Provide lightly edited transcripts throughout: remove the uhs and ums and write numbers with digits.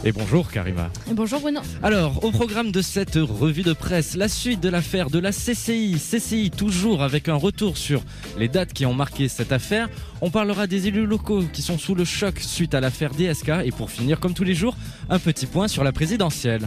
Et bonjour Karima. Et bonjour Bruno. Alors, au programme de cette revue de presse, la suite de l'affaire de la CCI. CCI toujours avec un retour sur les dates qui ont marqué cette affaire. On parlera des élus locaux qui sont sous le choc suite à l'affaire DSK. Et pour finir, comme tous les jours, un petit point sur la présidentielle.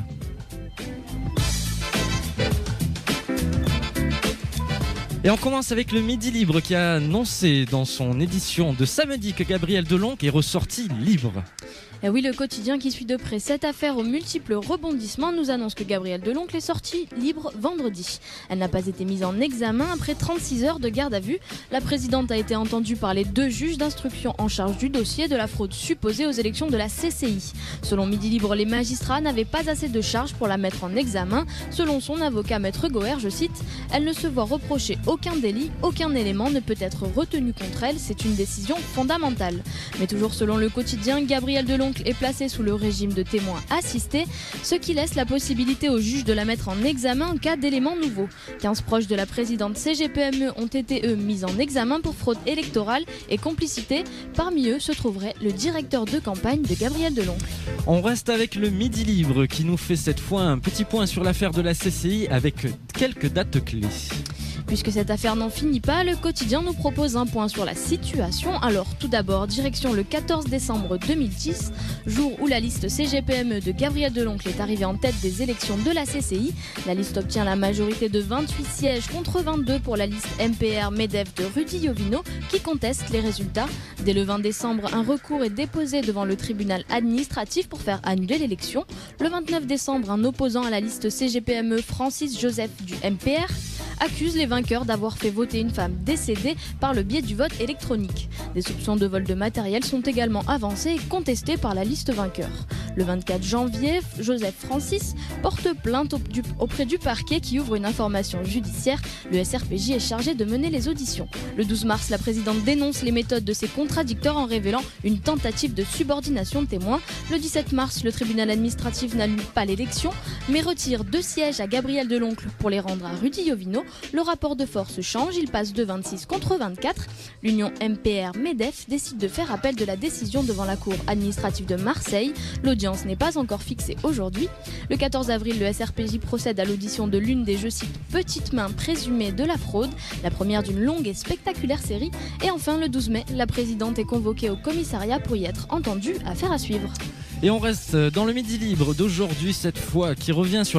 Et on commence avec le Midi Libre qui a annoncé dans son édition de samedi que Gabrielle Deloncle est ressortie libre. Et oui, le quotidien qui suit de près cette affaire aux multiples rebondissements nous annonce que Gabrielle Deloncle est sortie libre vendredi. Elle n'a pas été mise en examen après 36 heures de garde à vue. La présidente a été entendue par les 2 juges d'instruction en charge du dossier de la fraude supposée aux élections de la CCI. Selon Midi Libre, les magistrats n'avaient pas assez de charges pour la mettre en examen. Selon son avocat Maître Goher, je cite, « Elle ne se voit reprocher aucun délit, aucun élément ne peut être retenu contre elle, c'est une décision fondamentale. » Mais toujours selon le quotidien, Gabrielle Deloncle est placée sous le régime de témoin assisté, ce qui laisse la possibilité aux juges de la mettre en examen en cas d'éléments nouveaux. 15 proches de la présidente CGPME ont été eux mis en examen pour fraude électorale et complicité. Parmi eux se trouverait le directeur de campagne de Gabrielle Deloncle. On reste avec le Midi Libre qui nous fait cette fois un petit point sur l'affaire de la CCI avec quelques dates clés. Puisque cette affaire n'en finit pas, le quotidien nous propose un point sur la situation. Alors tout d'abord, direction le 14 décembre 2010, jour où la liste CGPME de Gabrielle Deloncle est arrivée en tête des élections de la CCI. La liste obtient la majorité de 28 sièges contre 22 pour la liste MPR MEDEF de Rudy Jovino qui conteste les résultats. Dès le 20 décembre, un recours est déposé devant le tribunal administratif pour faire annuler l'élection. Le 29 décembre, un opposant à la liste CGPME, Francis Joseph du MPR, accuse les vainqueurs d'avoir fait voter une femme décédée par le biais du vote électronique. Des soupçons de vol de matériel sont également avancés et contestés par la liste vainqueur. Le 24 janvier, Joseph Francis porte plainte auprès du parquet qui ouvre une information judiciaire. Le SRPJ est chargé de mener les auditions. Le 12 mars, la présidente dénonce les méthodes de ses contradicteurs en révélant une tentative de subordination de témoins. Le 17 mars, le tribunal administratif n'annule pas l'élection, mais retire 2 sièges à Gabrielle Deloncle pour les rendre à Rudy Jovino. Le rapport de force change, il passe de 26 contre 24. L'union MPR-MEDEF décide de faire appel de la décision devant la cour administrative de Marseille. L'audience n'est pas encore fixée aujourd'hui. Le 14 avril, le SRPJ procède à l'audition de l'une des, je cite, petites mains présumées de la fraude, la première d'une longue et spectaculaire série. Et enfin, le 12 mai, la présidente est convoquée au commissariat pour y être entendue, affaire à suivre. Et on reste dans le Midi Libre d'aujourd'hui cette fois qui revient sur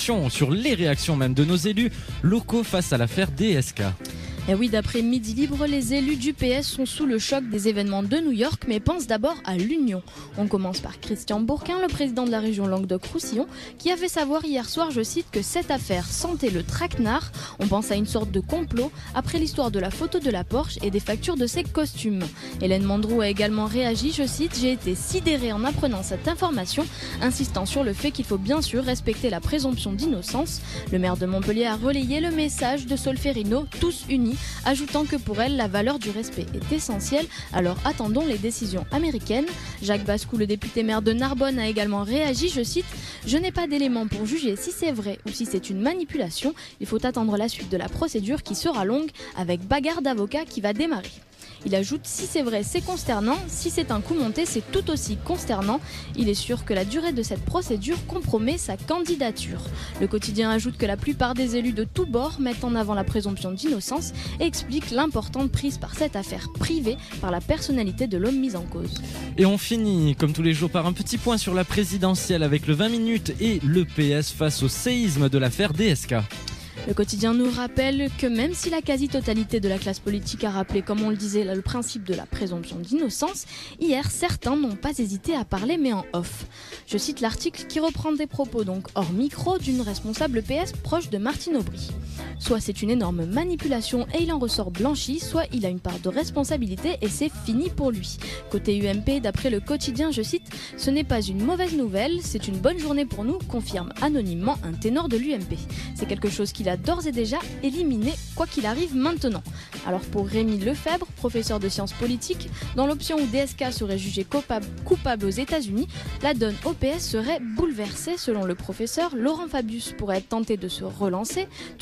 les réactions même de nos élus locaux face à l'affaire DSK. Et oui, d'après Midi Libre, les élus du PS sont sous le choc des événements de New York, mais pensent d'abord à l'union. On commence par Christian Bourquin, le président de la région Languedoc-Roussillon, qui a fait savoir hier soir, je cite, que cette affaire sentait le traquenard. On pense à une sorte de complot après l'histoire de la photo de la Porsche et des factures de ses costumes. Hélène Mandrou a également réagi, je cite, « J'ai été sidérée en apprenant cette information, insistant sur le fait qu'il faut bien sûr respecter la présomption d'innocence. Le maire de Montpellier a relayé le message de Solferino, tous unis, ajoutant que pour elle, la valeur du respect est essentielle, alors attendons les décisions américaines. » Jacques Bascou, le député maire de Narbonne, a également réagi, je cite, « Je n'ai pas d'éléments pour juger si c'est vrai ou si c'est une manipulation. Il faut attendre la suite de la procédure qui sera longue, avec bagarre d'avocats qui va démarrer. » Il ajoute « Si c'est vrai, c'est consternant. Si c'est un coup monté, c'est tout aussi consternant. Il est sûr que la durée de cette procédure compromet sa candidature. » Le quotidien ajoute que la plupart des élus de tous bords mettent en avant la présomption d'innocence et expliquent l'importante prise par cette affaire privée par la personnalité de l'homme mis en cause. Et on finit, comme tous les jours, par un petit point sur la présidentielle avec le 20 minutes et le PS face au séisme de l'affaire DSK. Le quotidien nous rappelle que même si la quasi-totalité de la classe politique a rappelé, comme on le disait, le principe de la présomption d'innocence, hier, certains n'ont pas hésité à parler, mais en off. Je cite l'article qui reprend des propos, donc hors micro, d'une responsable PS proche de Martine Aubry. Soit c'est une énorme manipulation et il en ressort blanchi, soit il a une part de responsabilité et c'est fini pour lui. Côté UMP, d'après le quotidien, je cite, « Ce n'est pas une mauvaise nouvelle, c'est une bonne journée pour nous », confirme anonymement un ténor de l'UMP. C'est quelque chose qu'il a d'ores et déjà éliminé, quoi qu'il arrive maintenant. Alors pour Rémi Lefebvre, professeur de sciences politiques, dans l'option où DSK serait jugé coupable aux États-Unis, la donne au PS serait bouleversée. Selon le professeur, Laurent Fabius pourrait être tenté de se relancer, tout comme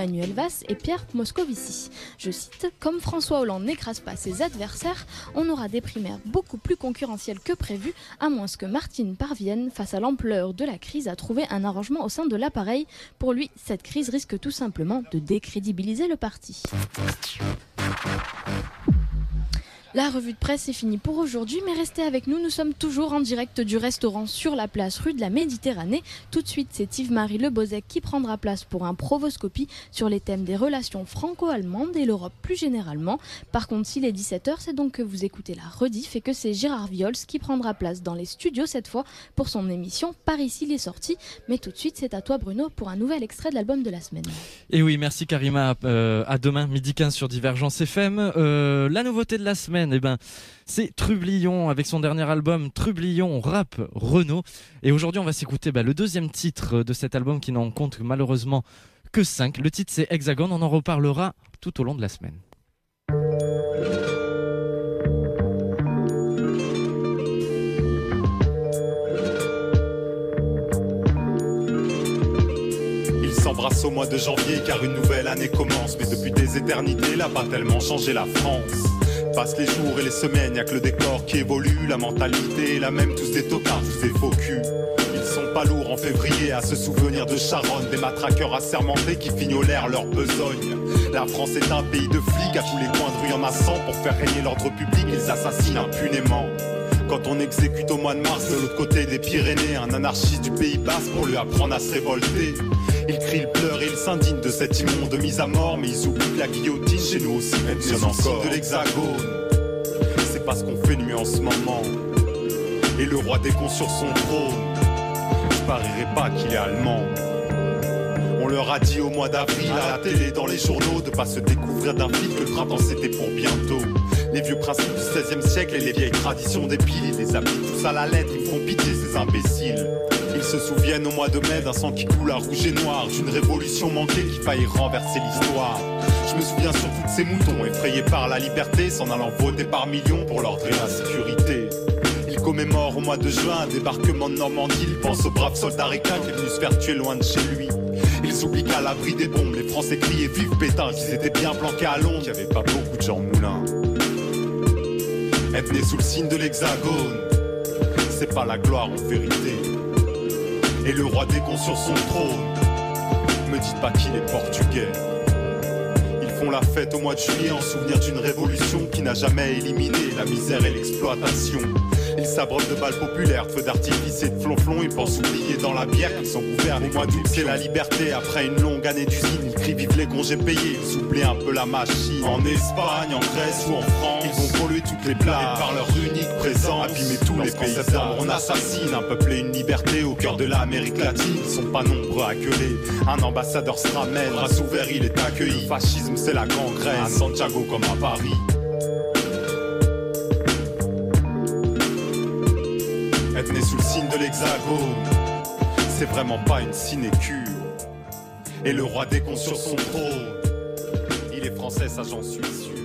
Manuel Valls et Pierre Moscovici. Je cite, « Comme François Hollande n'écrase pas ses adversaires, on aura des primaires beaucoup plus concurrentielles que prévu, à moins que Martine parvienne, face à l'ampleur de la crise, à trouver un arrangement au sein de l'appareil. Pour lui, cette crise risque tout simplement de décrédibiliser le parti. » La revue de presse est finie pour aujourd'hui, mais restez avec nous, nous sommes toujours en direct du restaurant sur la place rue de la Méditerranée. Tout de suite, c'est Yves-Marie Le Bozec qui prendra place pour un provoscopie sur les thèmes des relations franco-allemandes et l'Europe plus généralement. Par contre, s'il est 17h, c'est donc que vous écoutez la rediff et que c'est Gérard Viols qui prendra place dans les studios cette fois pour son émission Par ici les sorties. Mais tout de suite, c'est à toi Bruno pour un nouvel extrait de l'album de la semaine. Et oui, merci Karima, à demain, midi 15 sur Divergence FM. La nouveauté de la semaine, c'est Trublion avec son dernier album Trublion rap Renaud. Et aujourd'hui on va s'écouter le deuxième titre de cet album qui n'en compte malheureusement que 5. Le titre c'est Hexagone, on en reparlera tout au long de la semaine. Ils s'embrassent au mois de janvier car une nouvelle année commence. Mais depuis des éternités, elle a pas tellement changé la France. Passent les jours et les semaines, y'a que le décor qui évolue. La mentalité est la même, tous des tocards, tous des faux culs. Ils sont pas lourds en février à se souvenir de Charonne. Des matraqueurs assermentés qui fignolèrent leur besogne. La France est un pays de flics, à tous les coins de rue y'en a 100. Pour faire régner l'ordre public, ils assassinent impunément. Quand on exécute au mois de mars de l'autre côté des Pyrénées un anarchiste du Pays Basque pour lui apprendre à se révolter. Il crie, il pleure et il s'indigne de cette immonde mise à mort. Mais ils oublient que la guillotine chez nous aussi fonctionne encore. De l'Hexagone, c'est pas ce qu'on fait de mieux en ce moment. Et le roi des cons sur son trône, je parierais pas qu'il est allemand. On leur a dit au mois d'avril à la télé, dans les journaux, de pas se découvrir d'un fil que le printemps c'était pour bientôt. Les vieux principes du XVIe siècle et les vieilles traditions des piles, ils les appliquent tous à la lettre, ils font pitié ces imbéciles. Ils se souviennent au mois de mai d'un sang qui coule à rouge et noir, d'une révolution manquée qui faillit renverser l'histoire. Je me souviens surtout de ces moutons effrayés par la liberté, s'en allant voter par millions pour l'ordre et la sécurité. Ils commémorent au mois de juin un débarquement de Normandie, ils pensent aux braves soldats ricains qui est venu se faire tuer loin de chez lui. Ils oublient qu'à l'abri des bombes, les Français criaient vive Pétain, qu'ils étaient bien planqués à Londres, qu'il n'y avait pas beaucoup de Jean Moulin. Être né sous le signe de l'Hexagone, c'est pas la gloire en vérité. Et le roi des cons sur son trône, me dites pas qu'il est portugais. Ils font la fête au mois de juillet en souvenir d'une révolution qui n'a jamais éliminé la misère et l'exploitation. Ils s'abreuvent de balles populaires, de feux d'artifice et de flonflons. Ils pensent oublier dans la bière qu'ils sont couverts. Au mois d'août c'est la liberté, après une longue année d'usine. Ils crient vive les congés payés, ils oublient un peu la machine. En Espagne, en Grèce ou en France, ils vont polluer toutes les plages et par leur unique présence abîmer tous les paysages. On assassine un peuple et une liberté au cœur de l'Amérique latine. Ils sont pas nombreux à gueuler, un ambassadeur se ramène, bras ouverts il est accueilli. Le fascisme c'est la gangrène, à Santiago comme à Paris. Être né sous le signe de l'Hexagone, c'est vraiment pas une sinécure. Et le roi des cons sur son trône, il est français, ça j'en suis sûr.